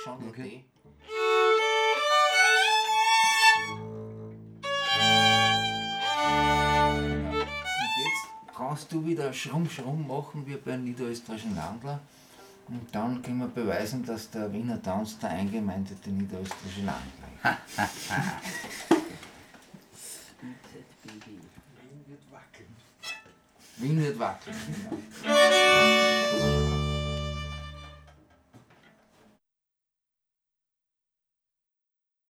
schon eine Idee. Und jetzt kannst du wieder Schrumm machen wie bei niederösterreichischen Landler. Und dann können wir beweisen, dass der Wiener Tanz der eingemeindete niederösterreichische Landler ist. Wien wird wackeln. Genau.